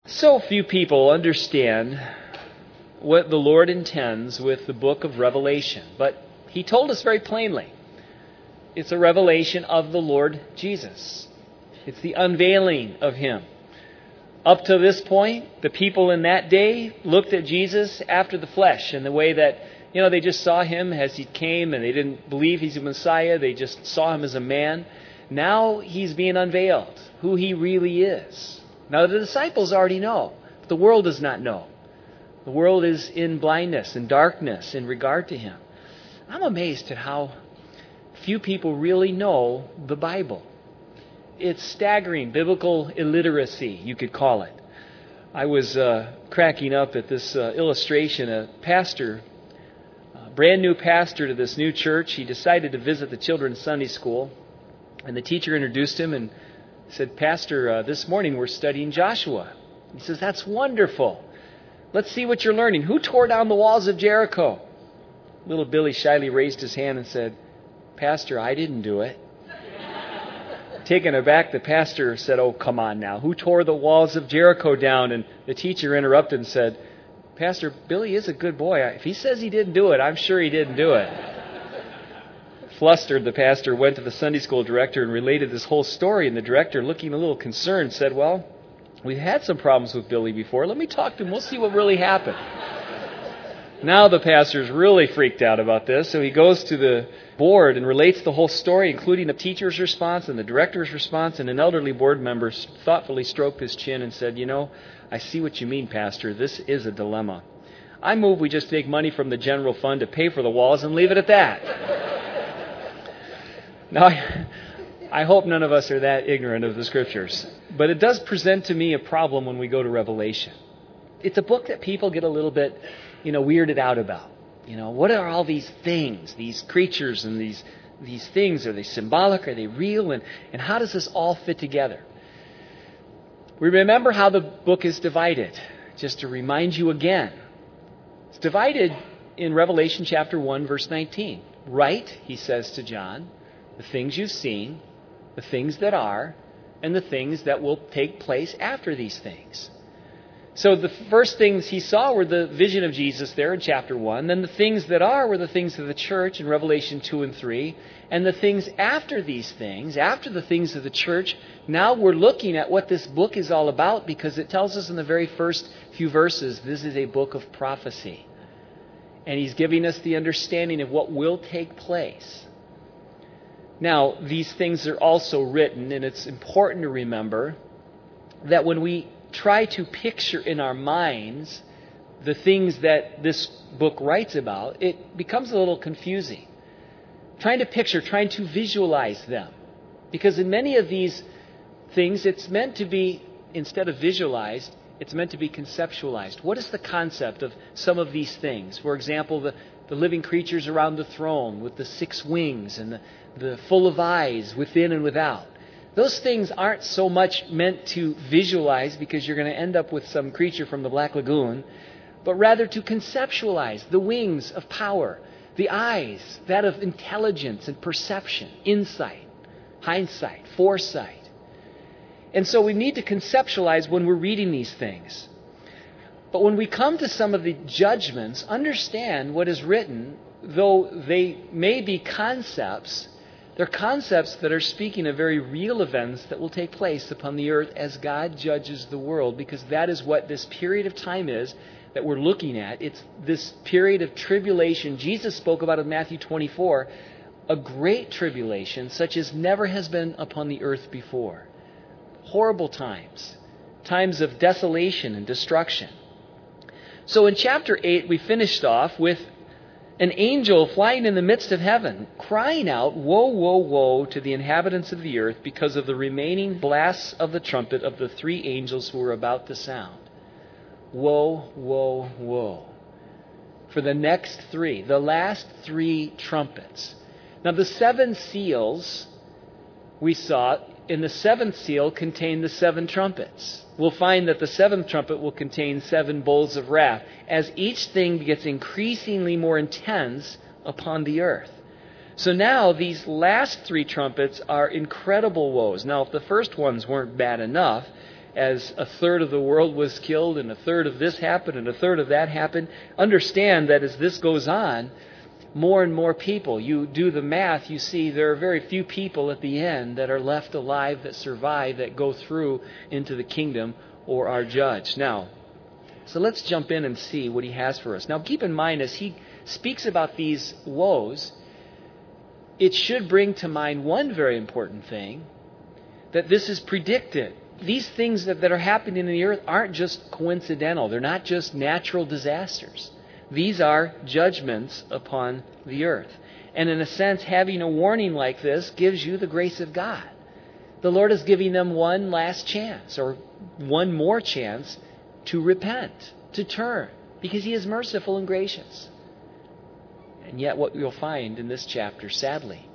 So few people understand what the Lord intends with the book of Revelation, but He told us very plainly. It's a revelation of the Lord Jesus. It's the unveiling of Him. Up to this point, the people in that day looked at Jesus after the flesh in the way that, they just saw Him as He came and they didn't believe He's a Messiah. They just saw Him as a man. Now He's being unveiled, who He really is. Now the disciples already know, but the world does not know. The world is in blindness and darkness in regard to Him. I'm amazed at how few people really know the Bible. It's staggering, biblical illiteracy, you could call it. I was cracking up at this illustration. A pastor, a brand new pastor to this new church, he decided to visit the children's Sunday school, and the teacher introduced him and said, "Pastor, this morning we're studying Joshua." He says, "That's wonderful. Let's see what you're learning. Who tore down the walls of Jericho?" Little Billy shyly raised his hand and said, "Pastor, I didn't do it." Taken aback, the pastor said, "Oh, come on now. Who tore the walls of Jericho down?" And the teacher interrupted and said, "Pastor, Billy is a good boy. If he says he didn't do it, I'm sure he didn't do it." Flustered, the pastor went to the Sunday school director and related this whole story. And the director, looking a little concerned, said, "Well, we've had some problems with Billy before. Let me talk to him. We'll see what really happened." Now the pastor's really freaked out about this, so he goes to the board and relates the whole story, including the teacher's response and the director's response, and an elderly board member thoughtfully stroked his chin and said, "I see what you mean, Pastor. This is a dilemma. I move we just take money from the general fund to pay for the walls and leave it at that." Now, I hope none of us are that ignorant of the Scriptures, but it does present to me a problem when we go to Revelation. It's a book that people get a little bit, weirded out about. What are all these things, these creatures and these things? Are they symbolic? Are they real? And how does this all fit together? We remember how the book is divided. Just to remind you again, it's divided in Revelation chapter 1, verse 19. "Write," he says to John, "the things you've seen, the things that are, and the things that will take place after these things." So the first things he saw were the vision of Jesus there in chapter 1. Then the things that are were the things of the church in Revelation 2 and 3. And the things after these things, after the things of the church, now we're looking at what this book is all about, because it tells us in the very first few verses, this is a book of prophecy. And he's giving us the understanding of what will take place. Now, these things are also written, and it's important to remember that when we try to picture in our minds the things that this book writes about, it becomes a little confusing. Trying to visualize them. Because in many of these things, it's meant to be, instead of visualized, it's meant to be conceptualized. What is the concept of some of these things? For example, the living creatures around the throne with the 6 wings and the full of eyes within and without. Those things aren't so much meant to visualize, because you're going to end up with some creature from the Black Lagoon, but rather to conceptualize the wings of power, the eyes, that of intelligence and perception, insight, hindsight, foresight. And so we need to conceptualize when we're reading these things. But when we come to some of the judgments, understand what is written, though they may be concepts, they're concepts that are speaking of very real events that will take place upon the earth as God judges the world, because that is what this period of time is that we're looking at. It's this period of tribulation. Jesus spoke about in Matthew 24, a great tribulation such as never has been upon the earth before. Horrible times, times of desolation and destruction. So in chapter 8, we finished off with an angel flying in the midst of heaven, crying out, "Woe, woe, woe to the inhabitants of the earth because of the remaining blasts of the trumpet of the 3 angels who were about to sound." Woe, woe, woe. For the next 3, the last 3 trumpets. Now the 7 seals we saw, in the 7th seal contain the 7 trumpets. We'll find that the 7th trumpet will contain 7 bowls of wrath, as each thing gets increasingly more intense upon the earth. So now these last 3 trumpets are incredible woes. Now, if the first ones weren't bad enough, as a third of the world was killed and a third of this happened and a third of that happened. Understand that as this goes on, more and more people, you do the math, you see there are very few people at the end that are left alive, that survive, that go through into the kingdom or are judged. Now, so let's jump in and see what he has for us. Now, keep in mind, as he speaks about these woes, it should bring to mind one very important thing, that this is predicted. These things that are happening in the earth aren't just coincidental. They're not just natural disasters. These are judgments upon the earth. And in a sense, having a warning like this gives you the grace of God. The Lord is giving them one last chance, or one more chance, to repent, to turn, because He is merciful and gracious. And yet what you'll find in this chapter, sadly,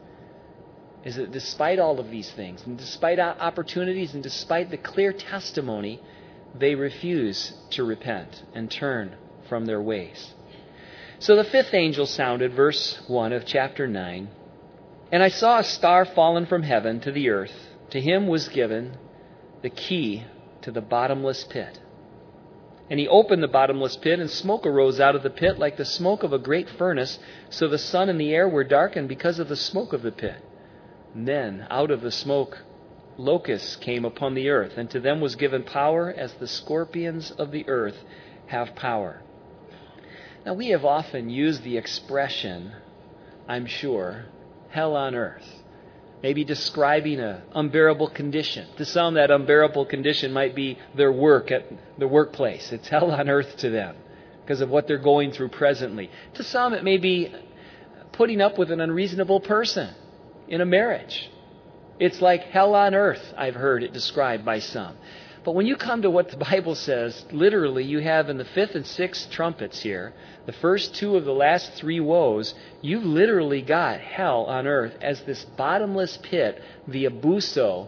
is that despite all of these things, and despite opportunities, and despite the clear testimony, they refuse to repent and turn from their ways. So the fifth angel sounded, verse 1 of chapter 9, "And I saw a star fallen from heaven to the earth. To him was given the key to the bottomless pit. And he opened the bottomless pit, and smoke arose out of the pit like the smoke of a great furnace. So the sun and the air were darkened because of the smoke of the pit. And then out of the smoke locusts came upon the earth, and to them was given power as the scorpions of the earth have power." Now, we have often used the expression, I'm sure, hell on earth, maybe describing an unbearable condition. To some, that unbearable condition might be their work at the workplace. It's hell on earth to them because of what they're going through presently. To some, it may be putting up with an unreasonable person in a marriage. It's like hell on earth, I've heard it described by some. But when you come to what the Bible says, literally you have in the fifth and sixth trumpets here, the first two of the last three woes, you've literally got hell on earth as this bottomless pit, the abuso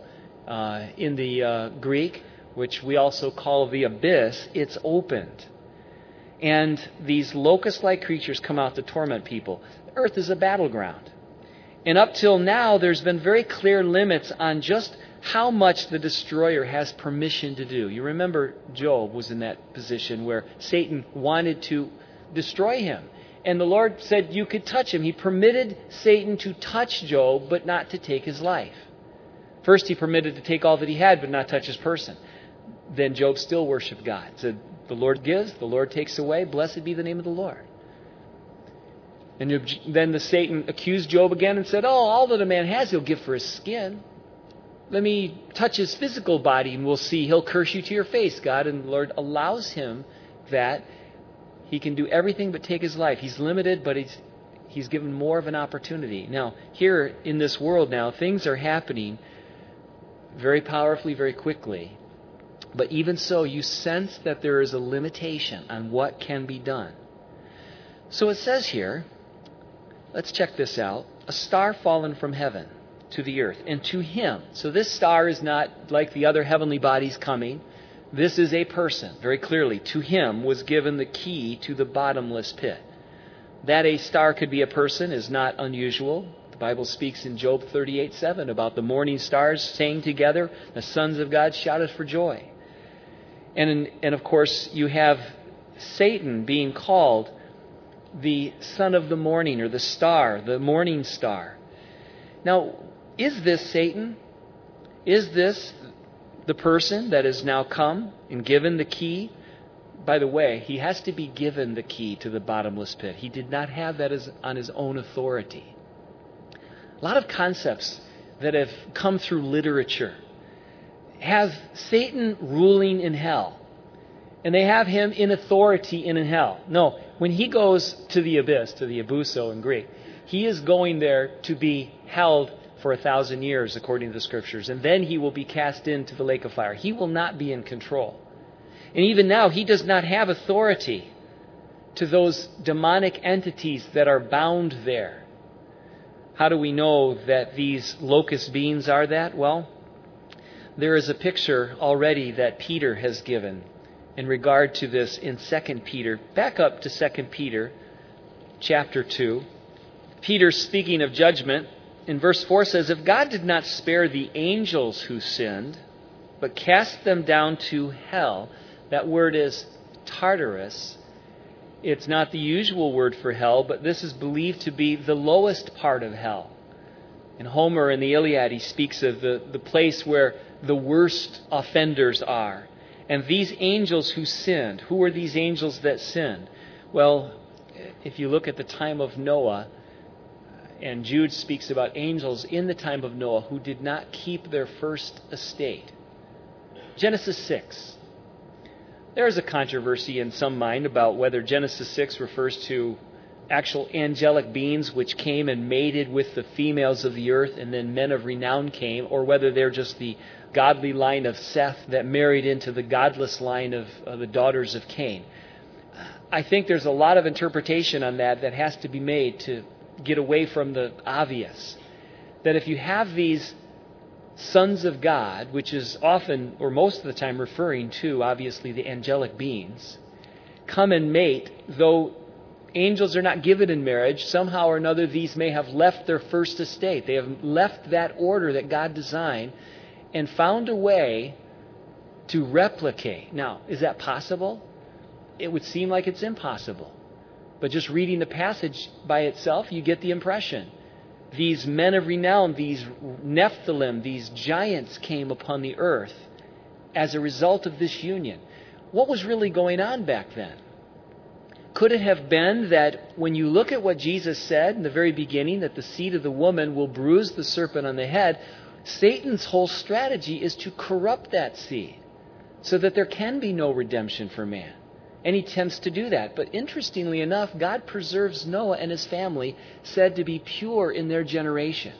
in the Greek, which we also call the abyss. It's opened. And these locust-like creatures come out to torment people. Earth is a battleground. And up till now, there's been very clear limits on just how much the destroyer has permission to do. You remember Job was in that position where Satan wanted to destroy him. And the Lord said you could touch him. He permitted Satan to touch Job, but not to take his life. First, he permitted to take all that he had, but not touch his person. Then Job still worshiped God. Said, the Lord gives, the Lord takes away. Blessed be the name of the Lord. And then the Satan accused Job again and said, all that a man has, he'll give for his skin. Let me touch his physical body and we'll see. He'll curse you to your face, God. And the Lord allows him that. He can do everything but take his life. He's limited, but he's given more of an opportunity. Now, here in this world now, things are happening very powerfully, very quickly. But even so, you sense that there is a limitation on what can be done. So it says here, let's check this out. A star fallen from heaven to the earth, and to him. So this star is not like the other heavenly bodies coming. This is a person, very clearly. To him was given the key to the bottomless pit. That a star could be a person is not unusual. The Bible speaks in Job 38:7 about the morning stars sang together. The sons of God shouted for joy. And of course, you have Satan being called the son of the morning, or the star, the morning star. Now, is this Satan? Is this the person that has now come and given the key? By the way, he has to be given the key to the bottomless pit. He did not have that on his own authority. A lot of concepts that have come through literature have Satan ruling in hell. And they have him in authority in hell. No, when he goes to the abyss, to the abuso in Greek, he is going there to be held for 1,000 years, according to the Scriptures. And then he will be cast into the lake of fire. He will not be in control. And even now, he does not have authority to those demonic entities that are bound there. How do we know that these locust beings are that? Well, there is a picture already that Peter has given in regard to this in 2 Peter. Back up to 2 Peter chapter 2. Peter, speaking of judgment, in verse 4 says, "If God did not spare the angels who sinned," but cast them down to hell. That word is Tartarus. It's not the usual word for hell, but this is believed to be the lowest part of hell. In Homer, in the Iliad, he speaks of the place where the worst offenders are. And these angels who sinned, who were these angels that sinned? Well, if you look at the time of Noah, and Jude speaks about angels in the time of Noah who did not keep their first estate. Genesis 6. There is a controversy in some mind about whether Genesis 6 refers to actual angelic beings which came and mated with the females of the earth and then men of renown came, or whether they're just the godly line of Seth that married into the godless line of the daughters of Cain. I think there's a lot of interpretation on that has to be made to get away from the obvious. That if you have these sons of God, which is often or most of the time referring to obviously the angelic beings, come and mate, though angels are not given in marriage, somehow or another these may have left their first estate. They have left that order that God designed and found a way to replicate. Now, is that possible? It would seem like it's impossible. But just reading the passage by itself, you get the impression. These men of renown, these Nephilim, these giants came upon the earth as a result of this union. What was really going on back then? Could it have been that when you look at what Jesus said in the very beginning, that the seed of the woman will bruise the serpent on the head, Satan's whole strategy is to corrupt that seed so that there can be no redemption for man. And he tends to do that. But interestingly enough, God preserves Noah and his family, said to be pure in their generation.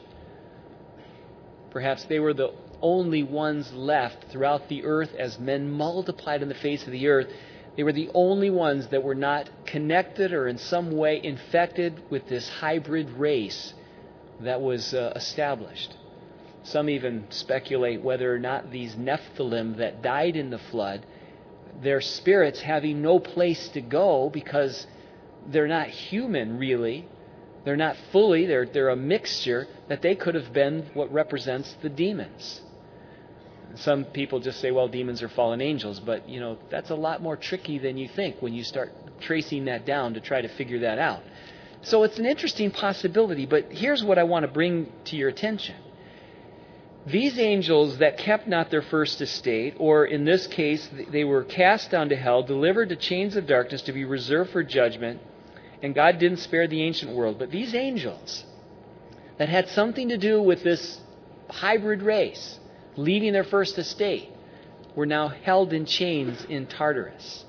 Perhaps they were the only ones left throughout the earth as men multiplied on the face of the earth. They were the only ones that were not connected or in some way infected with this hybrid race that was established. Some even speculate whether or not these Nephilim that died in the flood, their spirits having no place to go because they're not human really. They're not fully, they're a mixture, that they could have been what represents the demons. Some people just say, well, demons are fallen angels, but that's a lot more tricky than you think when you start tracing that down to try to figure that out. So it's an interesting possibility, but here's what I want to bring to your attention. These angels that kept not their first estate, or in this case, they were cast down to hell, delivered to chains of darkness to be reserved for judgment, and God didn't spare the ancient world. But these angels that had something to do with this hybrid race, leaving their first estate, were now held in chains in Tartarus,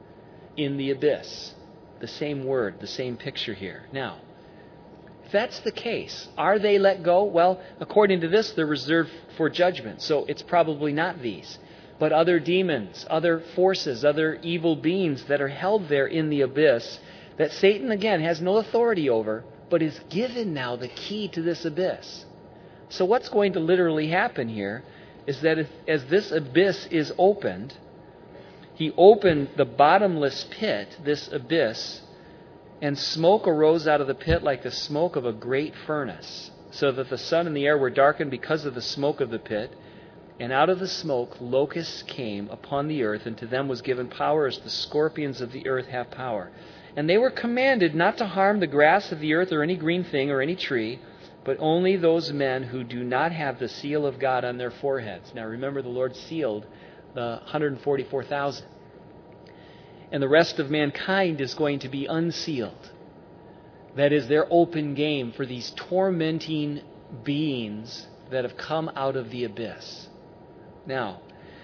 in the abyss. The same word, the same picture here. Now, if that's the case, are they let go? Well, according to this, they're reserved for judgment. So it's probably not these, but other demons, other forces, other evil beings that are held there in the abyss that Satan, again, has no authority over, but is given now the key to this abyss. So what's going to literally happen here is that as this abyss is opened, he opened the bottomless pit, this abyss, and smoke arose out of the pit like the smoke of a great furnace, so that the sun and the air were darkened because of the smoke of the pit. And out of the smoke locusts came upon the earth, and to them was given power as the scorpions of the earth have power. And they were commanded not to harm the grass of the earth or any green thing or any tree, but only those men who do not have the seal of God on their foreheads. Now remember, the Lord sealed the 144,000. And the rest of mankind is going to be unsealed. That is their open game for these tormenting beings that have come out of the abyss. Now,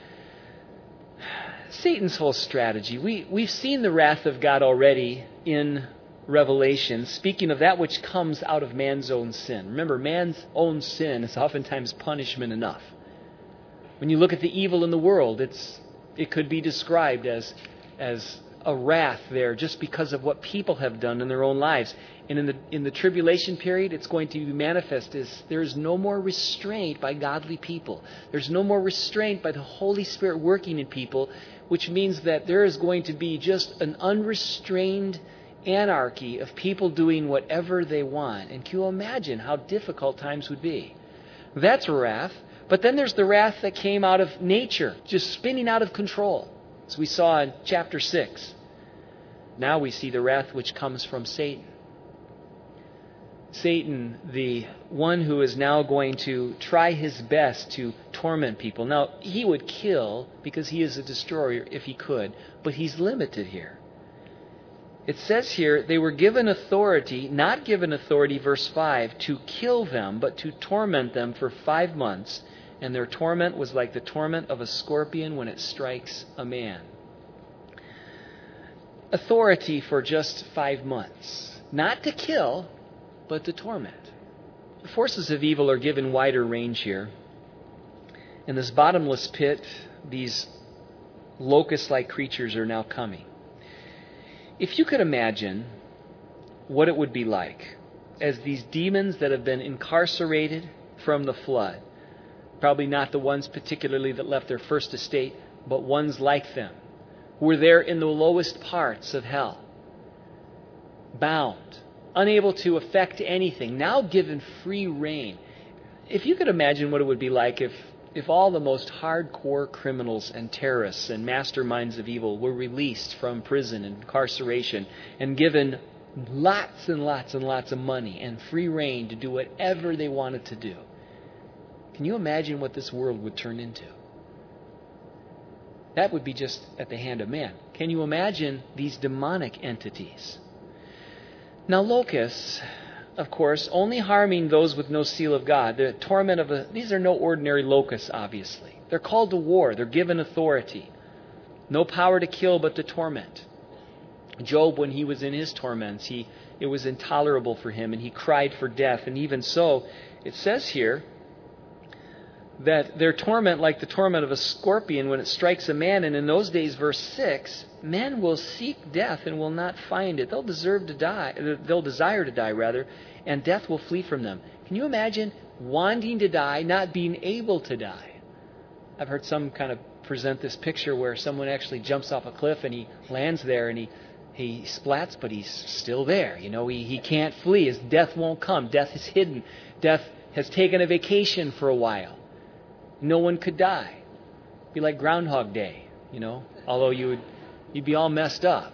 Satan's whole strategy, we've seen the wrath of God already in Revelation, speaking of that which comes out of man's own sin. Remember, man's own sin is oftentimes punishment enough. When you look at the evil in the world, it could be described as a wrath there just because of what people have done in their own lives. And in the tribulation period, it's going to be manifest as there is no more restraint by godly people. There's no more restraint by the Holy Spirit working in people, which means that there is going to be just an unrestrained anarchy of people doing whatever they want. And can you imagine how difficult times would be? That's wrath. But then there's the wrath that came out of nature, just spinning out of control, as we saw in chapter 6. Now we see the wrath which comes from Satan. Satan, the one who is now going to try his best to torment people. Now, he would kill because he is a destroyer if he could, but he's limited here. It says here, they were given authority, not given authority, verse 5, to kill them, but to torment them for 5 months. And their torment was like the torment of a scorpion when it strikes a man. Authority for just 5 months. Not to kill, but to torment. The forces of evil are given wider range here. In this bottomless pit, these locust-like creatures are now coming. If you could imagine what it would be like as these demons that have been incarcerated from the flood, probably not the ones particularly that left their first estate, but ones like them, who were there in the lowest parts of hell, bound, unable to affect anything, now given free rein. If you could imagine what it would be like if all the most hardcore criminals and terrorists and masterminds of evil were released from prison and incarceration and given lots and lots and lots of money and free rein to do whatever they wanted to do. Can you imagine what this world would turn into? That would be just at the hand of man. Can you imagine these demonic entities? Now, locusts, of course, only harming those with no seal of God. The torment of these are no ordinary locusts, obviously. They're called to war. They're given authority. No power to kill, but to torment. Job, when he was in his torments, it was intolerable for him, and he cried for death. And even so, it says here that their torment like the torment of a scorpion when it strikes a man. And in those days, verse 6, men will seek death and will not find it. They'll desire to die, and death will flee from them. Can you imagine wanting to die, not being able to die? I've heard some kind of present this picture where someone actually jumps off a cliff and he lands there and he splats, but he's still there. You know, he can't flee. His death won't come. Death is hidden. Death has taken a vacation for a while. No one could die. It'd be like Groundhog Day, you know, although you'd be all messed up.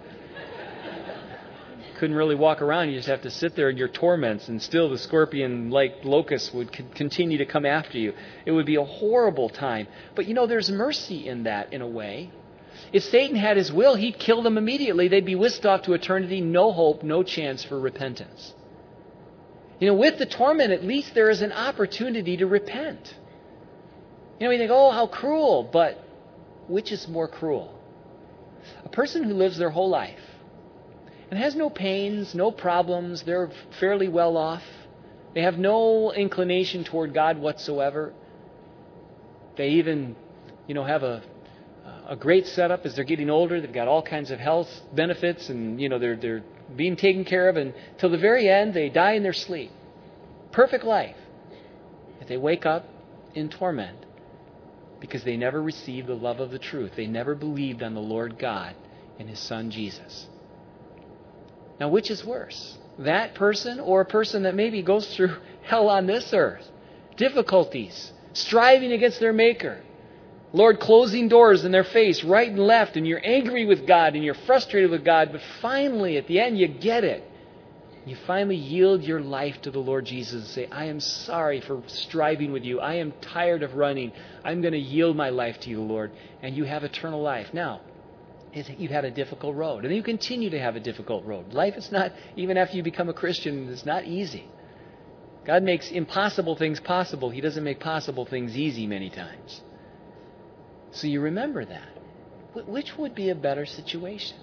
Couldn't really walk around. You just have to sit there in your torments, and still the scorpion-like locusts would continue to come after you. It would be a horrible time. But, you know, there's mercy in that, in a way. If Satan had his will, he'd kill them immediately. They'd be whisked off to eternity. No hope, no chance for repentance. You know, with the torment, at least there is an opportunity to repent. You know, we think, oh, how cruel. But which is more cruel? A person who lives their whole life and has no pains, no problems, they're fairly well off, they have no inclination toward God whatsoever, they even, you know, have a great setup as they're getting older, they've got all kinds of health benefits, and, you know, they're being taken care of, and till the very end, they die in their sleep. Perfect life. If they wake up in torment, because they never received the love of the truth. They never believed on the Lord God and His Son Jesus. Now, which is worse? That person or a person that maybe goes through hell on this earth? Difficulties, striving against their Maker. Lord, closing doors in their face, right and left, and you're angry with God and you're frustrated with God, but finally, at the end, you get it. You finally yield your life to the Lord Jesus and say, I am sorry for striving with you. I am tired of running. I'm going to yield my life to you, Lord. And you have eternal life. Now, you've had a difficult road. And you continue to have a difficult road. Life is not, even after you become a Christian, it's not easy. God makes impossible things possible. He doesn't make possible things easy many times. So you remember that. Which would be a better situation?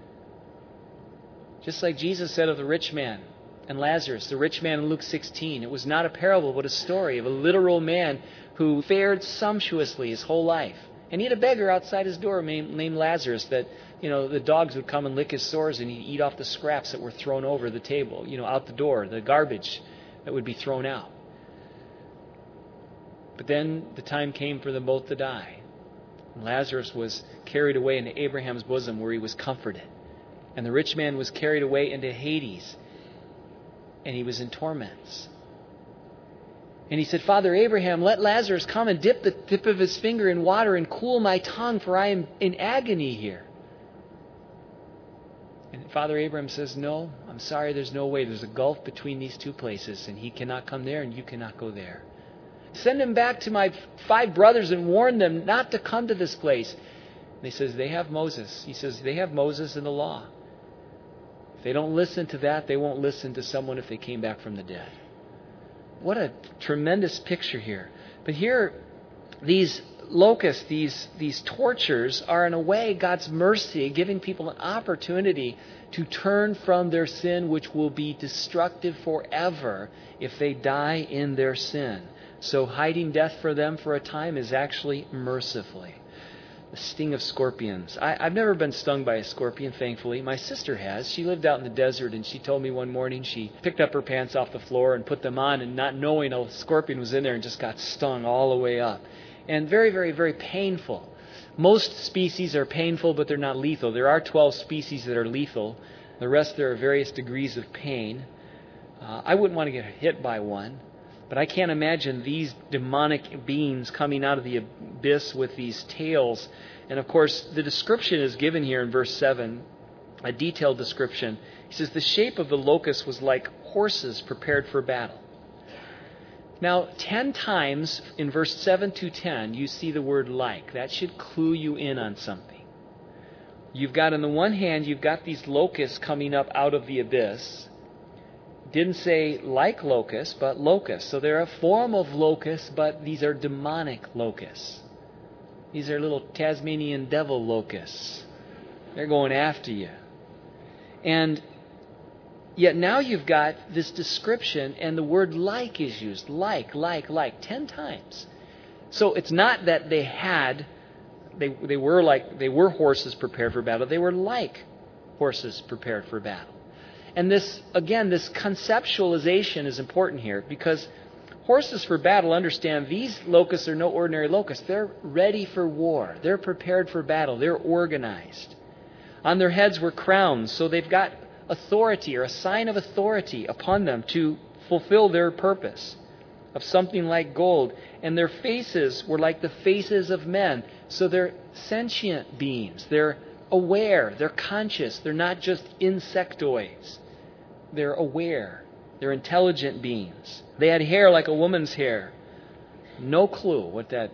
Just like Jesus said of the rich man and Lazarus, the rich man in Luke 16. It was not a parable, but a story of a literal man who fared sumptuously his whole life. And he had a beggar outside his door named Lazarus that, you know, the dogs would come and lick his sores and he'd eat off the scraps that were thrown over the table, you know, out the door, the garbage that would be thrown out. But then the time came for them both to die. And Lazarus was carried away into Abraham's bosom where he was comforted. And the rich man was carried away into Hades, and he was in torments. And he said, Father Abraham, let Lazarus come and dip the tip of his finger in water and cool my tongue, for I am in agony here. And Father Abraham says, no, I'm sorry, there's no way. There's a gulf between these two places, and he cannot come there and you cannot go there. Send him back to my 5 brothers and warn them not to come to this place. And he says, they have Moses. He says, they have Moses and the law. If they don't listen to that, they won't listen to someone if they came back from the dead. What a tremendous picture here. But here, these locusts, these tortures are in a way God's mercy, giving people an opportunity to turn from their sin, which will be destructive forever if they die in their sin. So hiding death for them for a time is actually mercifully. The sting of scorpions. I've never been stung by a scorpion, thankfully. My sister has. She lived out in the desert, and she told me one morning she picked up her pants off the floor and put them on, and not knowing a scorpion was in there, and just got stung all the way up. And very, very, very painful. Most species are painful, but they're not lethal. There are 12 species that are lethal. The rest, there are various degrees of pain. I wouldn't want to get hit by one. But I can't imagine these demonic beings coming out of the abyss with these tails. And of course, the description is given here in verse 7, a detailed description. He says, the shape of the locust was like horses prepared for battle. Now, 10 times in verse 7 to 10, you see the word like. That should clue you in on something. You've got, on the one hand, you've got these locusts coming up out of the abyss. Didn't say like locusts, but locusts. So they're a form of locusts, but these are demonic locusts. These are little Tasmanian devil locusts. They're going after you. And yet now you've got this description, and the word like is used. Like, 10 times. So it's not that they were horses prepared for battle. They were like horses prepared for battle. And this conceptualization is important here, because horses for battle, understand, these locusts are no ordinary locusts. They're ready for war. They're prepared for battle. They're organized. On their heads were crowns, so they've got authority, or a sign of authority upon them to fulfill their purpose, of something like gold. And their faces were like the faces of men. So they're sentient beings. They're aware. They're conscious. They're not just insectoids. They're aware. They're intelligent beings. They had hair like a woman's hair. No clue what that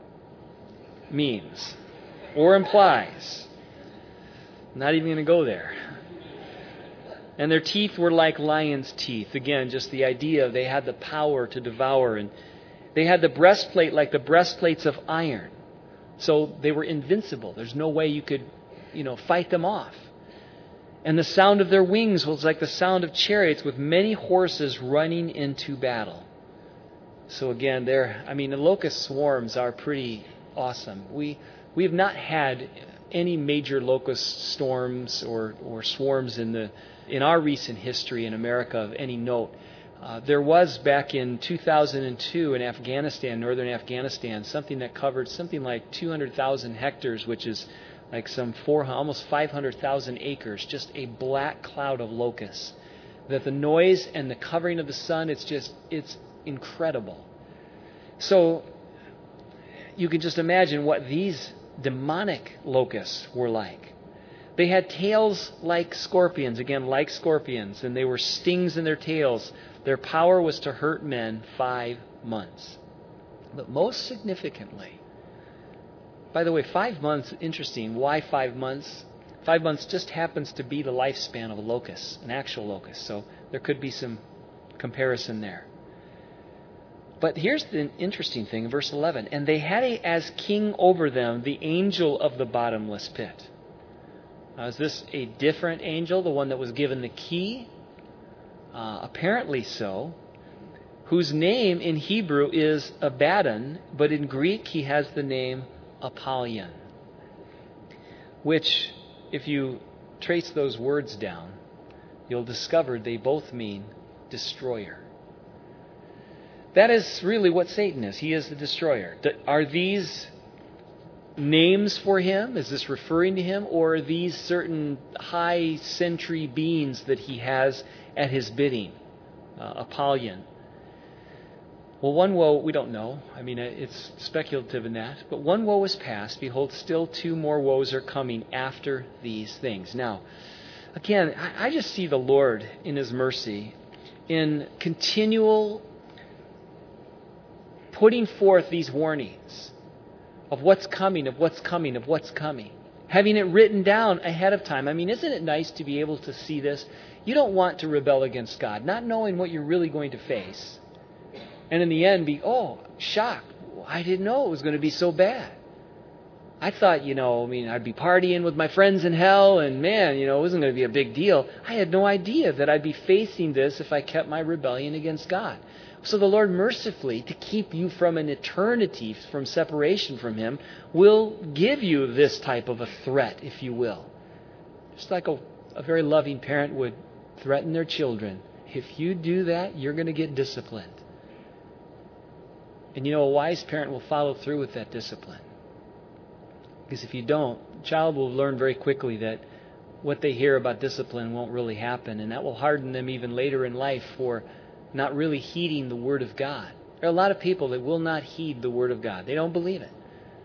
means or implies. Not even going to go there. And their teeth were like lions' teeth. Again, just the idea they had the power to devour. And they had the breastplate like the breastplates of iron. So they were invincible. There's no way you could, fight them off. And the sound of their wings was like the sound of chariots with many horses running into battle. So again, the locust swarms are pretty awesome. We have not had any major locust storms or swarms in our recent history in America of any note. There was back in 2002 in Afghanistan, northern Afghanistan, something that covered something like 200,000 hectares, which is like almost 500,000 acres, just a black cloud of locusts. That the noise and the covering of the sun, it's incredible. So you can just imagine what these demonic locusts were like. They had tails like scorpions, again, like scorpions, and they were stings in their tails. Their power was to hurt men 5 months. But most significantly, by the way, 5 months, interesting. Why 5 months? 5 months just happens to be the lifespan of a locust, an actual locust. So there could be some comparison there. But here's the interesting thing, verse 11. And they had as king over them the angel of the bottomless pit. Now, is this a different angel, the one that was given the key? Apparently so. Whose name in Hebrew is Abaddon, but in Greek he has the name Apollyon, which, if you trace those words down, you'll discover they both mean destroyer. That is really what Satan is. He is the destroyer. Are these names for him? Is this referring to him? Or are these certain high sentry beings that he has at his bidding? Apollyon. Well, one woe, we don't know. I mean, it's speculative in that. But one woe is past. Behold, still 2 more woes are coming after these things. Now, again, I just see the Lord in His mercy in continual putting forth these warnings of what's coming, of what's coming, of what's coming. Having it written down ahead of time. I mean, isn't it nice to be able to see this? You don't want to rebel against God, not knowing what you're really going to face. And in the end be, shocked. I didn't know it was going to be so bad. I thought, I'd be partying with my friends in hell and man, it wasn't going to be a big deal. I had no idea that I'd be facing this if I kept my rebellion against God. So the Lord mercifully, to keep you from an eternity, from separation from Him, will give you this type of a threat, if you will. Just like a very loving parent would threaten their children. If you do that, you're going to get disciplined. And a wise parent will follow through with that discipline. Because if you don't, the child will learn very quickly that what they hear about discipline won't really happen. And that will harden them even later in life for not really heeding the Word of God. There are a lot of people that will not heed the Word of God. They don't believe it.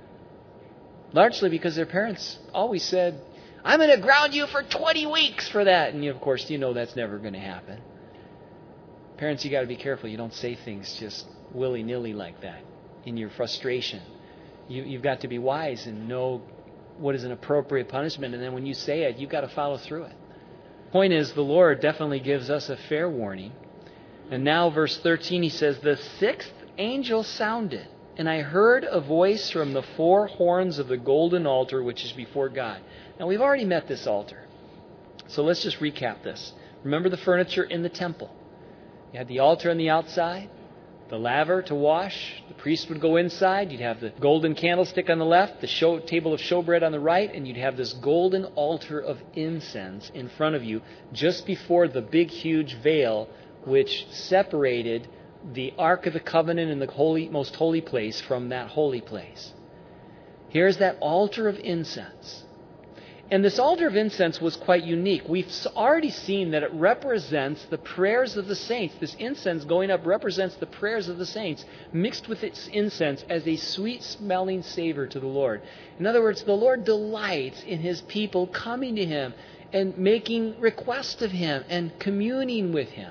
Largely because their parents always said, I'm going to ground you for 20 weeks for that. And of course, that's never going to happen. Parents, you got to be careful. You don't say things just willy-nilly like that in your frustration. You've got to be wise and know what is an appropriate punishment. And then when you say it, you've got to follow through it. Point is, the Lord definitely gives us a fair warning. And now, verse 13, He says, the 6th angel sounded, and I heard a voice from the 4 horns of the golden altar which is before God. Now, we've already met this altar. So let's just recap this. Remember the furniture in the temple. You had the altar on the outside, the laver to wash. The priest would go inside. You'd have the golden candlestick on the left, the table of showbread on the right, and you'd have this golden altar of incense in front of you just before the big, huge veil which separated the Ark of the Covenant in the most holy place from that holy place. Here's that altar of incense. And this altar of incense was quite unique. We've already seen that it represents the prayers of the saints. This incense going up represents the prayers of the saints, mixed with its incense as a sweet-smelling savor to the Lord. In other words, the Lord delights in His people coming to Him and making requests of Him and communing with Him,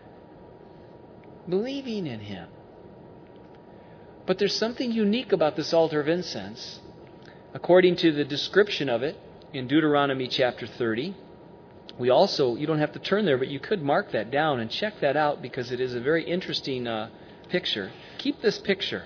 believing in Him. But there's something unique about this altar of incense. According to the description of it in Deuteronomy chapter 30, you don't have to turn there, but you could mark that down and check that out because it is a very interesting picture. Keep this picture.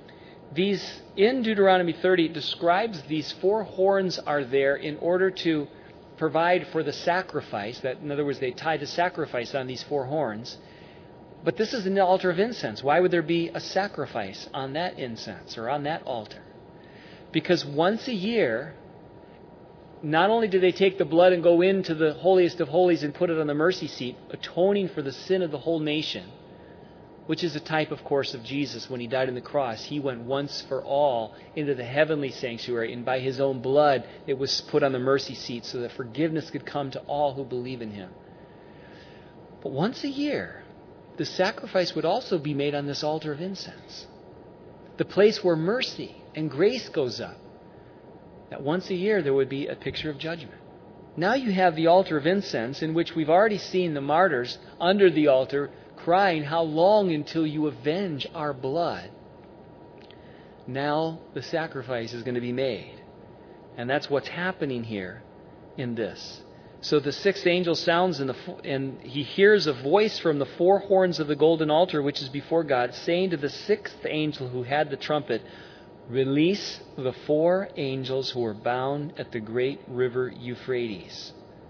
In Deuteronomy 30, it describes these 4 horns are there in order to provide for the sacrifice. That, in other words, they tied the sacrifice on these 4 horns. But this is an altar of incense. Why would there be a sacrifice on that incense or on that altar? Because once a year, not only do they take the blood and go into the holiest of holies and put it on the mercy seat, atoning for the sin of the whole nation, which is a type, of course, of Jesus when He died on the cross. He went once for all into the heavenly sanctuary, and by His own blood it was put on the mercy seat so that forgiveness could come to all who believe in Him. But once a year, the sacrifice would also be made on this altar of incense, the place where mercy and grace goes up. That once a year there would be a picture of judgment. Now you have the altar of incense, in which we've already seen the martyrs under the altar crying, how long until you avenge our blood? Now the sacrifice is going to be made. And that's what's happening here in this. So the 6th angel sounds, and he hears a voice from the 4 horns of the golden altar, which is before God, saying to the 6th angel who had the trumpet, release the 4 angels who are bound at the great river Euphrates.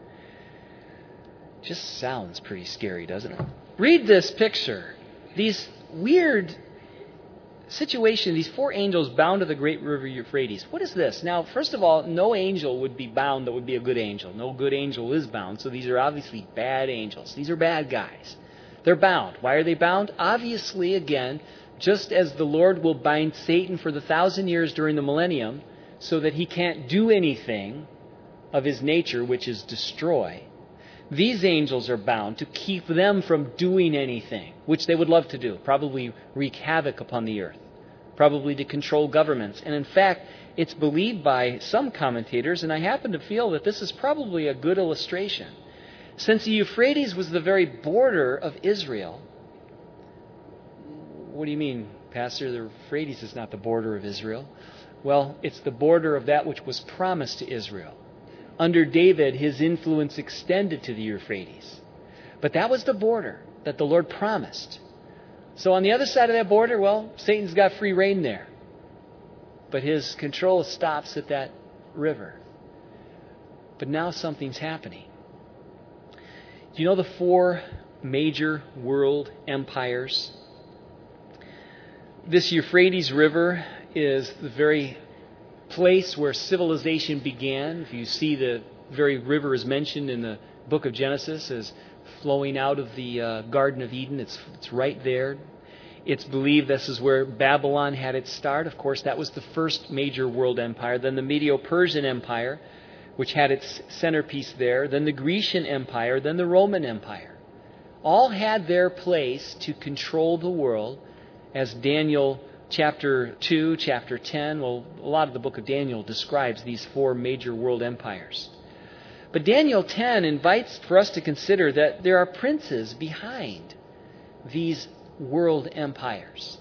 Just sounds pretty scary, doesn't it? Read this picture. These weird situation, these 4 angels bound to the great river Euphrates. What is this? Now, first of all, no angel would be bound that would be a good angel. No good angel is bound, so these are obviously bad angels. These are bad guys. They're bound. Why are they bound? Obviously, again, just as the Lord will bind Satan for the 1,000 years during the millennium so that he can't do anything of his nature, which is destroy. These angels are bound to keep them from doing anything, which they would love to do, probably wreak havoc upon the earth, probably to control governments. And in fact, it's believed by some commentators, and I happen to feel that this is probably a good illustration. Since the Euphrates was the very border of Israel, what do you mean, Pastor? The Euphrates is not the border of Israel. Well, it's the border of that which was promised to Israel. Under David, his influence extended to the Euphrates. But that was the border that the Lord promised. So on the other side of that border, well, Satan's got free reign there. But his control stops at that river. But now something's happening. Do you know the 4 major world empires? This Euphrates River is the very place where civilization began. If you see, the very river is mentioned in the book of Genesis as flowing out of the Garden of Eden. It's right there. It's believed this is where Babylon had its start. Of course, that was the first major world empire. Then the Medo-Persian Empire, which had its centerpiece there. Then the Grecian Empire. Then the Roman Empire. All had their place to control the world, as Daniel chapter 2, chapter 10, well, a lot of the book of Daniel describes these 4 major world empires. But Daniel 10 invites for us to consider that there are princes behind these world empires.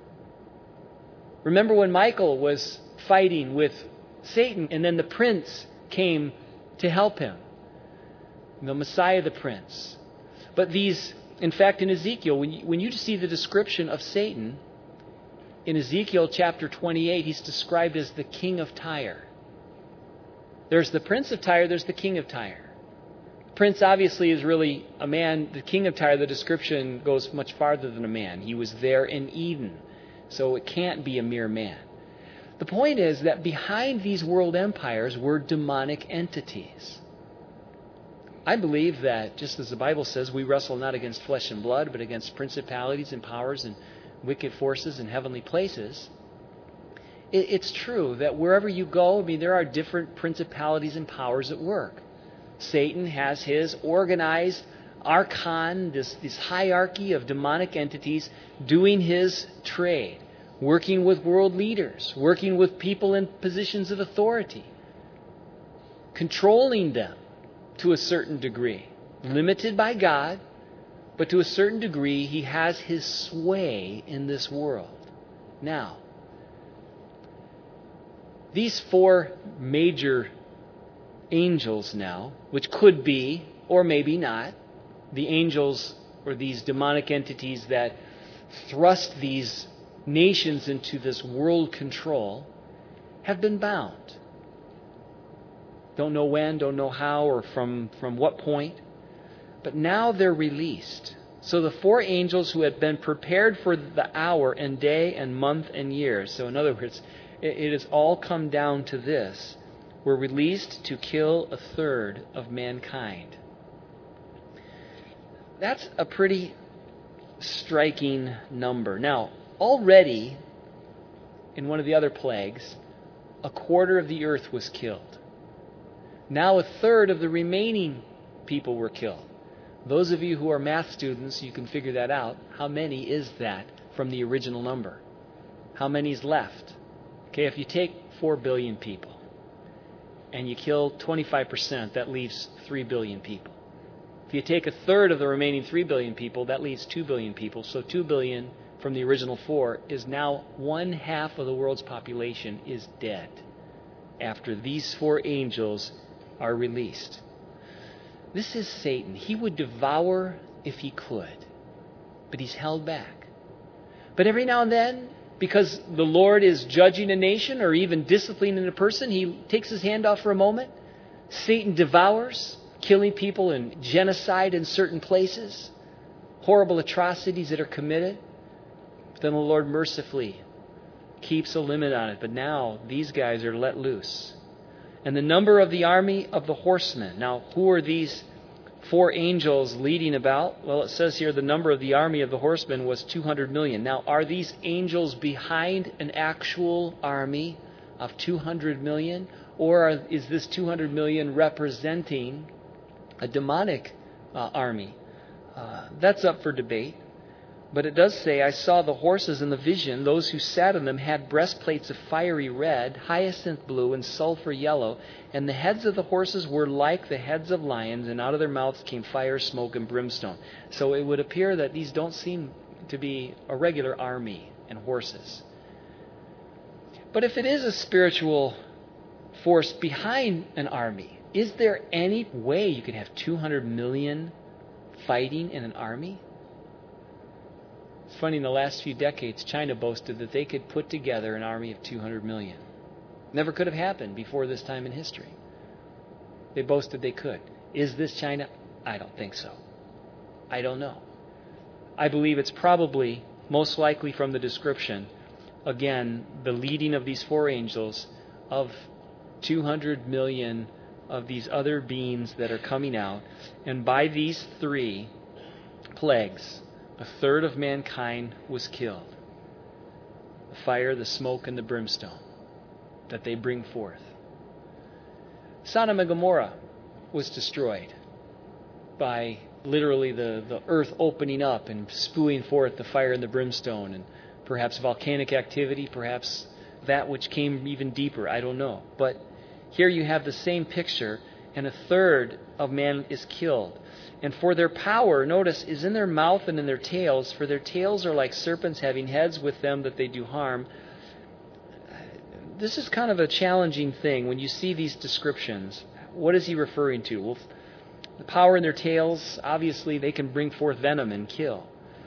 Remember when Michael was fighting with Satan, and then the prince came to help him. The Messiah, the prince. But these, in fact, in Ezekiel, when you see the description of Satan, in Ezekiel chapter 28, he's described as the king of Tyre. There's the prince of Tyre, there's the king of Tyre. Prince obviously is really a man. The king of Tyre, the description goes much farther than a man. He was there in Eden, so it can't be a mere man. The point is that behind these world empires were demonic entities. I believe that, just as the Bible says, we wrestle not against flesh and blood, but against principalities and powers and wicked forces in heavenly places. It's true that wherever you go, there are different principalities and powers at work. Satan has his organized archon, this hierarchy of demonic entities doing his trade, working with world leaders, working with people in positions of authority, controlling them to a certain degree, limited by God, but to a certain degree he has his sway in this world. Now, these 4 major angels now, which could be, or maybe not, the angels or these demonic entities that thrust these nations into this world control, have been bound. Don't know when, don't know how, or from what point. But now they're released. So the 4 angels who had been prepared for the hour and day and month and year. So in other words, it has all come down to this. Were released to kill 1/3 of mankind. That's a pretty striking number. Now, already in one of the other plagues, 1/4 of the earth was killed. Now 1/3 of the remaining people were killed. Those of you who are math students, you can figure that out. How many is that from the original number? How many is left? Okay, if you take 4 billion people and you kill 25%, that leaves 3 billion people. If you take 1/3 of the remaining 3 billion people, that leaves 2 billion people. So 2 billion from the original 4 is now 1/2 of the world's population is dead after these 4 angels are released. This is Satan. He would devour if he could, but he's held back. But every now and then, because the Lord is judging a nation or even disciplining a person, he takes his hand off for a moment. Satan devours, killing people in genocide in certain places, horrible atrocities that are committed. But then the Lord mercifully keeps a limit on it. But now these guys are let loose. And the number of the army of the horsemen. Now, who are these 4 angels leading about? Well, it says here the number of the army of the horsemen was 200 million. Now, are these angels behind an actual army of 200 million? Or is this 200 million representing a demonic army. That's up for debate. But it does say, I saw the horses in the vision. Those who sat on them had breastplates of fiery red, hyacinth blue, and sulfur yellow. And the heads of the horses were like the heads of lions, and out of their mouths came fire, smoke, and brimstone. So it would appear that these don't seem to be a regular army and horses. But if it is a spiritual force behind an army, is there any way you could have 200 million fighting in an army? It's funny, in the last few decades, China boasted that they could put together an army of 200 million. Never could have happened before this time in history. They boasted they could. Is this China? I don't think so. I don't know. I believe it's probably, most likely from the description, again, the leading of these four angels of 200 million of these other beings that are coming out. And by these three plagues, a third of mankind was killed. The fire, the smoke, and the brimstone that they bring forth. Sodom and Gomorrah was destroyed by literally the earth opening up and spewing forth the fire and the brimstone, and perhaps volcanic activity, perhaps that which came even deeper. I don't know. But here you have the same picture, and a third of man is killed. And for their power, notice, is in their mouth and in their tails, for their tails are like serpents having heads with them that they do harm. This is kind of a challenging thing when you see these descriptions. What is he referring to? Well, the power in their tails, obviously they can bring forth venom and kill.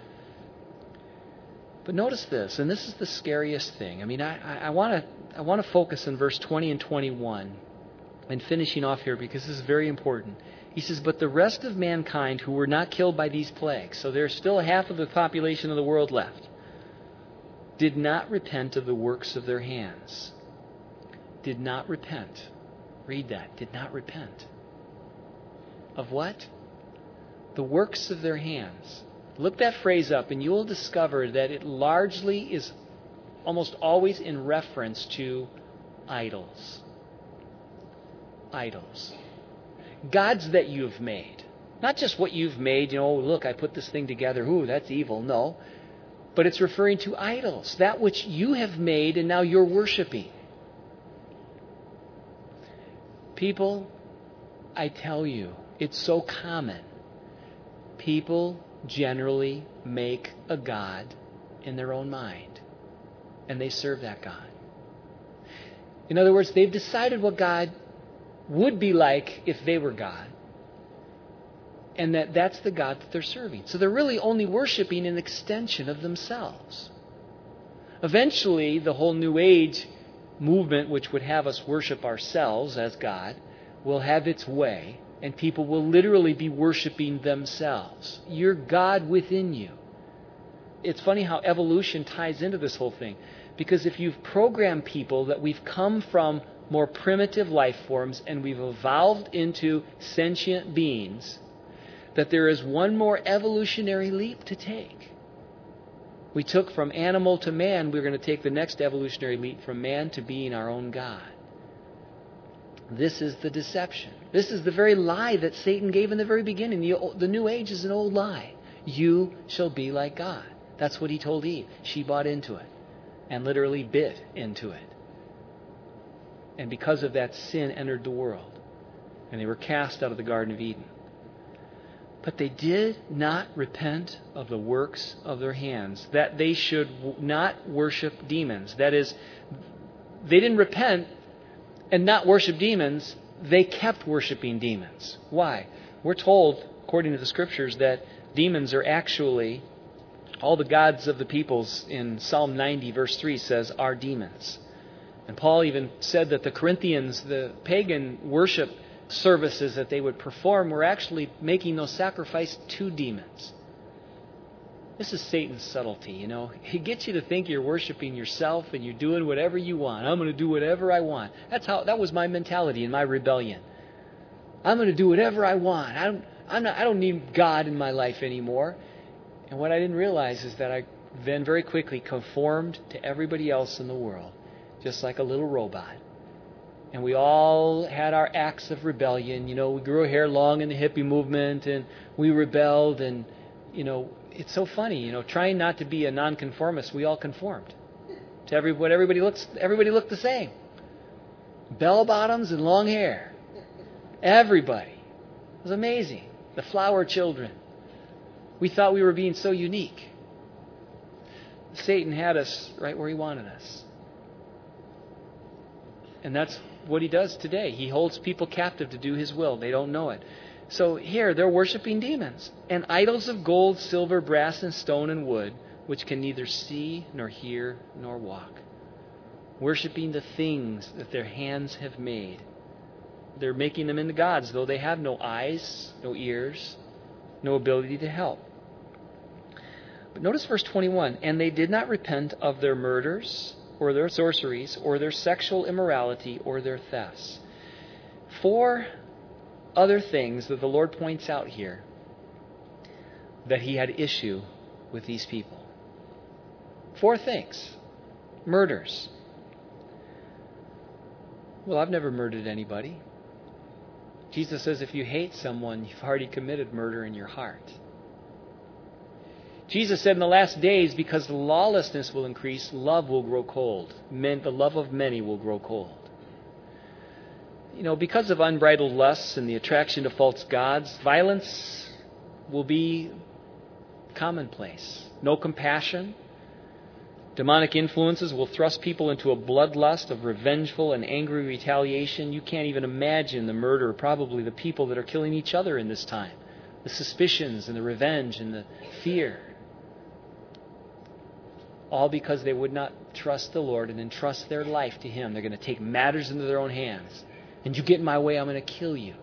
But notice this, and this is the scariest thing. I mean, I want to focus on verse 20 and 21 and finishing off here because this is very important. He says, but the rest of mankind who were not killed by these plagues, so there's still half of the population of the world left, did not repent of the works of their hands. Did not repent. Read that. Did not repent. Of what? The works of their hands. Look that phrase up and you will discover that it largely is almost always in reference to idols. Idols. Gods that you've made. Not just what you've made, look, I put this thing together. Ooh, that's evil. No. But it's referring to idols. That which you have made and now you're worshiping. People, I tell you, it's so common. People generally make a god in their own mind. And they serve that God. In other words, they've decided what God would be like if they were God. And that's the God that they're serving. So they're really only worshiping an extension of themselves. Eventually, the whole New Age movement, which would have us worship ourselves as God, will have its way, and people will literally be worshiping themselves. Your God within you. It's funny how evolution ties into this whole thing. Because if you've programmed people that we've come from more primitive life forms and we've evolved into sentient beings, that there is one more evolutionary leap to take. We took from animal to man, we're going to take the next evolutionary leap from man to being our own God. This is the deception. This is the very lie that Satan gave in the very beginning. The New Age is an old lie. You shall be like God. That's what he told Eve. She bought into it and literally bit into it. And because of that, sin entered the world. And they were cast out of the Garden of Eden. But they did not repent of the works of their hands, that they should not worship demons. That is, they didn't repent and not worship demons. They kept worshiping demons. Why? We're told, according to the Scriptures, that demons are actually, all the gods of the peoples in Psalm 90, verse 3 says, are demons. And Paul even said that the Corinthians, the pagan worship services that they would perform, were actually making those sacrifices to demons. This is Satan's subtlety, He gets you to think you're worshiping yourself and you're doing whatever you want. I'm going to do whatever I want. That was my mentality in my rebellion. I'm going to do whatever I want. I don't need God in my life anymore. And what I didn't realize is that I then very quickly conformed to everybody else in the world, just like a little robot. And we all had our acts of rebellion. We grew our hair long in the hippie movement, and we rebelled. And, it's so funny, trying not to be a nonconformist, we all conformed to everybody looked the same. Bell bottoms and long hair. Everybody. It was amazing. The flower children. We thought we were being so unique. Satan had us right where he wanted us. And that's what he does today. He holds people captive to do his will. They don't know it. So here, they're worshiping demons and idols of gold, silver, brass, and stone and wood, which can neither see nor hear nor walk. Worshiping the things that their hands have made. They're making them into gods, though they have no eyes, no ears, no ability to help. But notice verse 21. And they did not repent of their murders, or their sorceries, or their sexual immorality, or their thefts. 4 other things that the Lord points out here that he had issue with these people. 4 things. Murders. Well, I've never murdered anybody. Jesus says if you hate someone, you've already committed murder in your heart. Jesus said in the last days, because lawlessness will increase, love will grow cold. The love of many will grow cold. Because of unbridled lusts and the attraction to false gods, violence will be commonplace. No compassion. Demonic influences will thrust people into a bloodlust of revengeful and angry retaliation. You can't even imagine the murder, probably the people that are killing each other in this time. The suspicions and the revenge and the fear. All because they would not trust the Lord and entrust their life to Him. They're going to take matters into their own hands. And you get in my way, I'm going to kill you.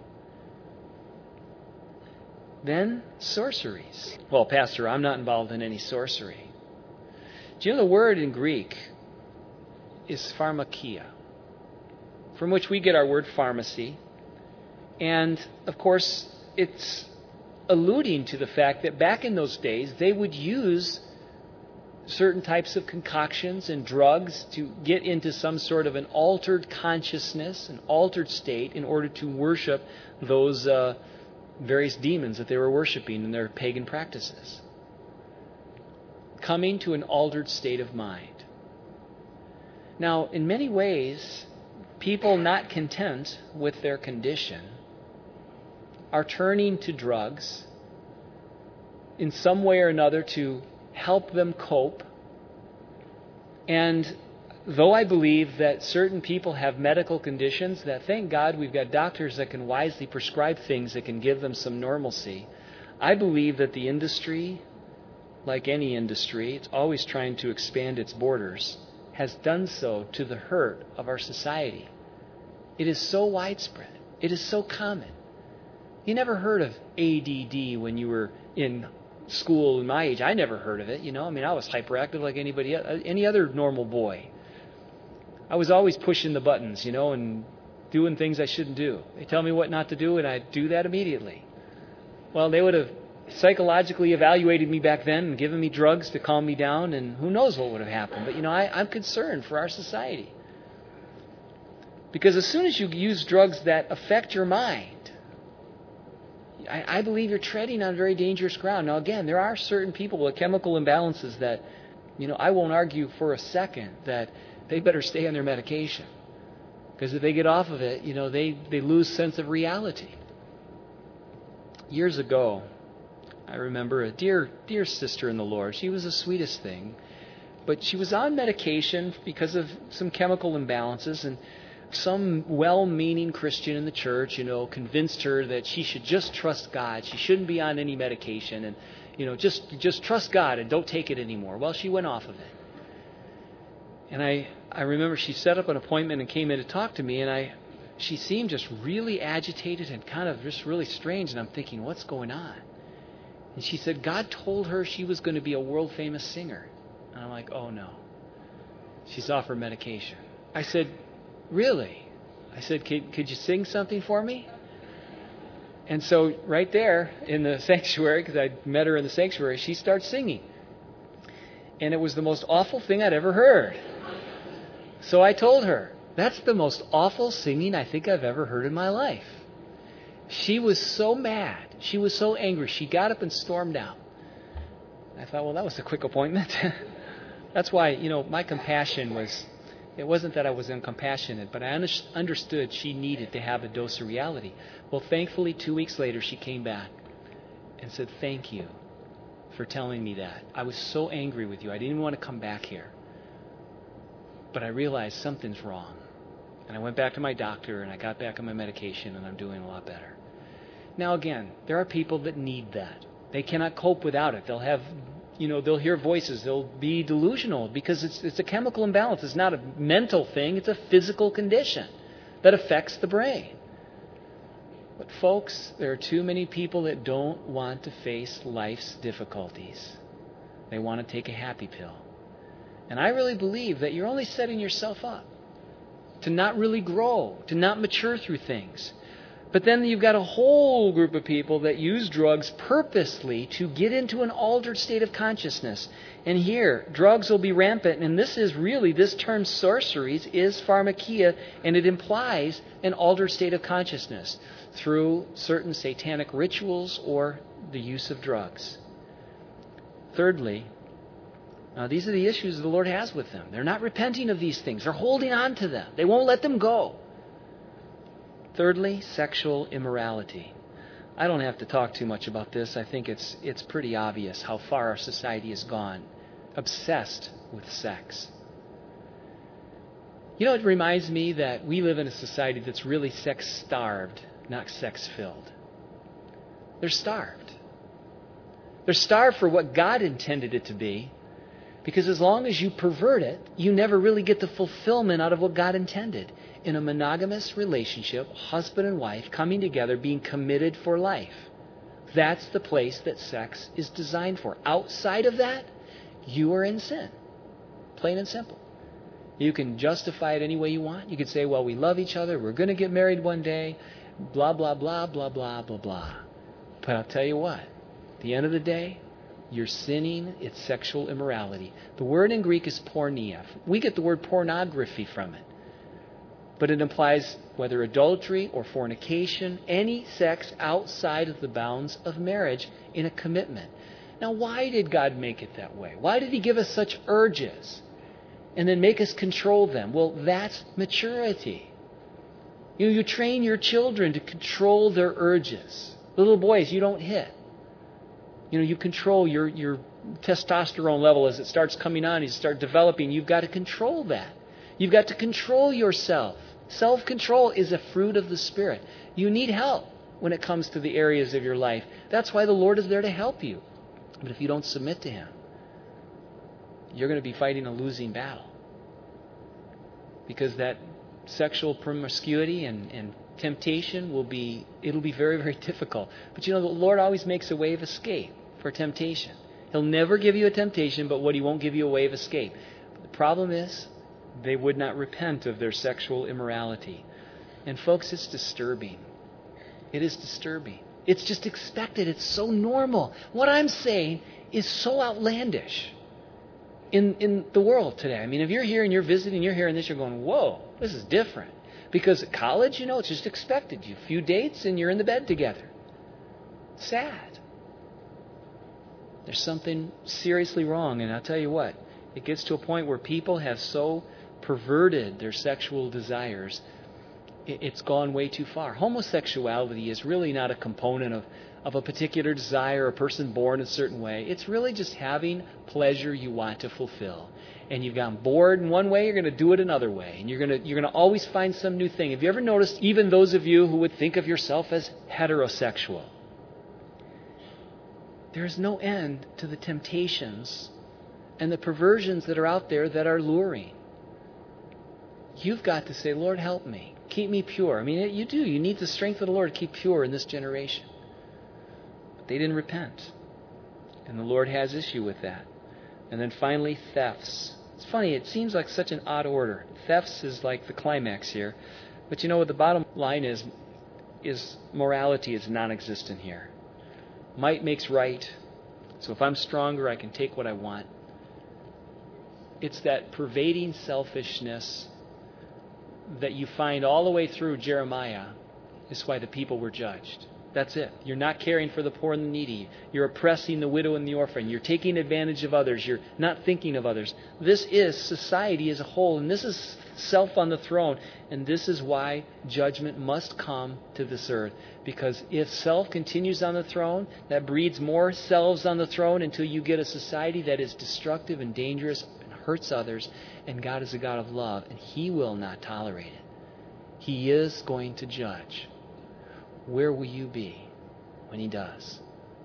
Then, sorceries. Well, Pastor, I'm not involved in any sorcery. Do you know the word in Greek is pharmakia, from which we get our word pharmacy. And, of course, it's alluding to the fact that back in those days, they would use certain types of concoctions and drugs to get into some sort of an altered consciousness, an altered state, in order to worship those various demons that they were worshiping in their pagan practices. Coming to an altered state of mind. Now, in many ways, people not content with their condition are turning to drugs in some way or another to help them cope. And though I believe that certain people have medical conditions that, thank God, we've got doctors that can wisely prescribe things that can give them some normalcy, I believe that the industry, like any industry, it's always trying to expand its borders, has done so to the hurt of our society. It is so widespread. It is so common. You never heard of ADD when you were in school in my age. I never heard of it. I was hyperactive like any other normal boy. I was always pushing the buttons, and doing things I shouldn't do. They tell me what not to do, and I do that immediately. Well, they would have psychologically evaluated me back then and given me drugs to calm me down, and who knows what would have happened. But, I'm concerned for our society. Because as soon as you use drugs that affect your mind, I believe you're treading on very dangerous ground. Now, again, there are certain people with chemical imbalances that, I won't argue for a second that they better stay on their medication. Because if they get off of it, they lose sense of reality. Years ago, I remember a dear sister in the Lord. She was the sweetest thing. But she was on medication because of some chemical imbalances, and some well-meaning Christian in the church, convinced her that she should just trust God. She shouldn't be on any medication, and, just trust God and don't take it anymore. Well, she went off of it. And I remember she set up an appointment and came in to talk to me, and she seemed just really agitated and kind of just really strange, and I'm thinking, what's going on? And she said God told her she was going to be a world-famous singer. And I'm like, oh no. She's off her medication. I said, really? I said, could you sing something for me? And so right there in the sanctuary, because I met her in the sanctuary, she starts singing. And it was the most awful thing I'd ever heard. So I told her That's the most awful singing I think I've ever heard in my life. She was so mad. She was so angry. She got up and stormed out. I thought, well, that was a quick appointment. That's why, my compassion it wasn't that I was uncompassionate, but I understood she needed to have a dose of reality. Well, thankfully, 2 weeks later, she came back and said, thank you for telling me that. I was so angry with you. I didn't even want to come back here. But I realized something's wrong. And I went back to my doctor, and I got back on my medication, and I'm doing a lot better. Now, again, there are people that need that. They cannot cope without it. They'll have, they'll hear voices. They'll be delusional because it's a chemical imbalance. It's not a mental thing. It's a physical condition that affects the brain. But folks, there are too many people that don't want to face life's difficulties. They want to take a happy pill. And I really believe that you're only setting yourself up to not really grow, to not mature through things. But then you've got a whole group of people that use drugs purposely to get into an altered state of consciousness. And here, drugs will be rampant. And this term sorceries is pharmakia, and it implies an altered state of consciousness through certain satanic rituals or the use of drugs. Thirdly, these are the issues the Lord has with them. They're not repenting of these things. They're holding on to them. They won't let them go. Thirdly, sexual immorality. I don't have to talk too much about this. I think it's pretty obvious how far our society has gone, obsessed with sex. It reminds me that we live in a society that's really sex-starved, not sex-filled. They're starved. They're starved for what God intended it to be, because as long as you pervert it, you never really get the fulfillment out of what God intended. In a monogamous relationship, husband and wife coming together, being committed for life. That's the place that sex is designed for. Outside of that, you are in sin. Plain and simple. You can justify it any way you want. You could say, well, we love each other. We're going to get married one day. Blah, blah, blah, blah, blah, blah, blah. But I'll tell you what. At the end of the day, you're sinning. It's sexual immorality. The word in Greek is porneia. We get the word pornography from it. But it implies whether adultery or fornication, any sex outside of the bounds of marriage in a commitment. Now, why did God make it that way? Why did He give us such urges and then make us control them? Well, that's maturity. You train your children to control their urges. Little boys, you don't hit. You control your testosterone level as it starts coming on, as you start developing. You've got to control that. You've got to control yourself. Self-control is a fruit of the Spirit. You need help when it comes to the areas of your life. That's why the Lord is there to help you. But if you don't submit to Him, you're going to be fighting a losing battle. Because that sexual promiscuity and temptation it'll be very, very difficult. But the Lord always makes a way of escape for temptation. He'll never give you a temptation, but He won't give you a way of escape. The problem is, they would not repent of their sexual immorality. And folks, it's disturbing. It is disturbing. It's just expected. It's so normal. What I'm saying is so outlandish in the world today. I mean, if you're here and you're visiting, you're hearing this, you're going, whoa, this is different. Because at college, it's just expected. You a few dates and you're in the bed together. Sad. There's something seriously wrong. And I'll tell you what, it gets to a point where people have so perverted their sexual desires, it's gone way too far. Homosexuality is really not a component of a particular desire, a person born a certain way. It's really just having pleasure you want to fulfill. And you've gotten bored in one way, you're going to do it another way. And you're going to always find some new thing. Have you ever noticed, even those of you who would think of yourself as heterosexual, there's no end to the temptations and the perversions that are out there that are luring. You've got to say, Lord, help me. Keep me pure. I mean, you do. You need the strength of the Lord to keep pure in this generation. But they didn't repent. And the Lord has issue with that. And then finally, thefts. It's funny. It seems like such an odd order. Thefts is like the climax here. But what the bottom line is morality is non-existent here. Might makes right. So if I'm stronger, I can take what I want. It's that pervading selfishness that you find all the way through Jeremiah is why the people were judged. That's it. You're not caring for the poor and the needy. You're oppressing the widow and the orphan. You're taking advantage of others. You're not thinking of others. This is society as a whole, and this is self on the throne. And this is why judgment must come to this earth. Because if self continues on the throne, that breeds more selves on the throne until you get a society that is destructive and dangerous and hurts others. And God is a God of love, and He will not tolerate it. He is going to judge. Where will you be when He does?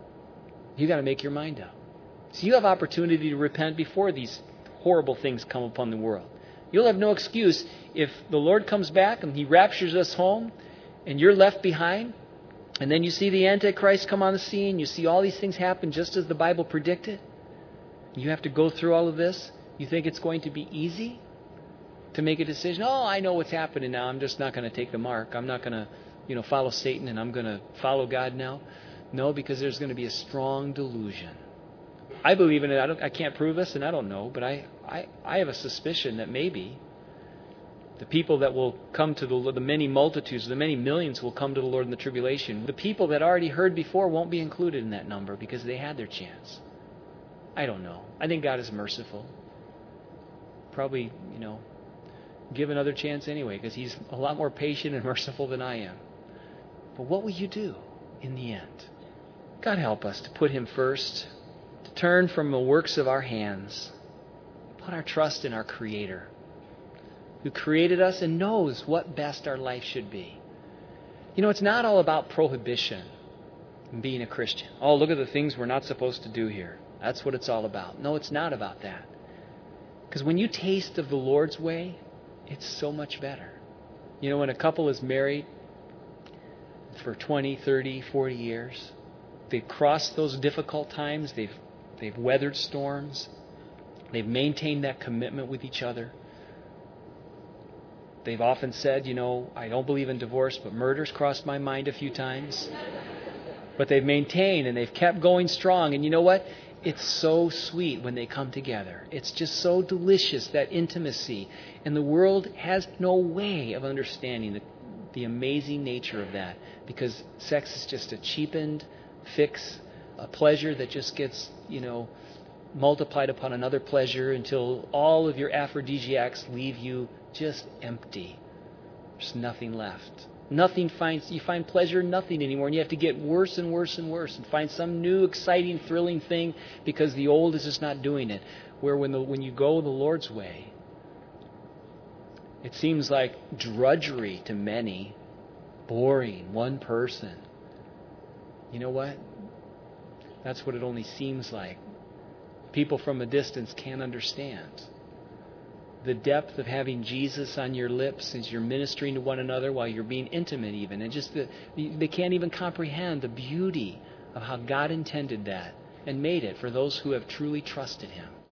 You got to make your mind up. So you have opportunity to repent before these horrible things come upon the world. You'll have no excuse if the Lord comes back and He raptures us home and you're left behind, and then you see the Antichrist come on the scene, you see all these things happen just as the Bible predicted. You have to go through all of this. You think it's going to be easy to make a decision? Oh, I know what's happening now. I'm just not going to take the mark. I'm not going to follow Satan, and I'm going to follow God now. No, because there's going to be a strong delusion. I believe in it. I can't prove this, and I don't know, but I have a suspicion that maybe the people that will come to the many multitudes, the many millions will come to the Lord in the tribulation. The people that already heard before won't be included in that number because they had their chance. I don't know. I think God is merciful. Probably, give another chance anyway because He's a lot more patient and merciful than I am. But what will you do in the end? God help us to put Him first, to turn from the works of our hands, put our trust in our Creator, who created us and knows what best our life should be. It's not all about prohibition in being a Christian. Oh, look at the things we're not supposed to do here. That's what it's all about. No, it's not about that. Because when you taste of the Lord's way, it's so much better. When a couple is married for 20, 30, 40 years, they've crossed those difficult times, they've weathered storms, they've maintained that commitment with each other. They've often said, I don't believe in divorce, but murder's crossed my mind a few times. But they've maintained and they've kept going strong. And you know what? It's so sweet when they come together. It's just so delicious, that intimacy. And the world has no way of understanding the amazing nature of that, because sex is just a cheapened fix, a pleasure that just gets, multiplied upon another pleasure until all of your aphrodisiacs leave you just empty. There's nothing left. You find pleasure in nothing anymore, and you have to get worse and worse and worse and find some new, exciting, thrilling thing because the old is just not doing it. Where when you go the Lord's way, it seems like drudgery to many, boring, one person. You know what? That's what it only seems like. People from a distance can't understand the depth of having Jesus on your lips as you're ministering to one another while you're being intimate even. And just they can't even comprehend the beauty of how God intended that and made it for those who have truly trusted Him.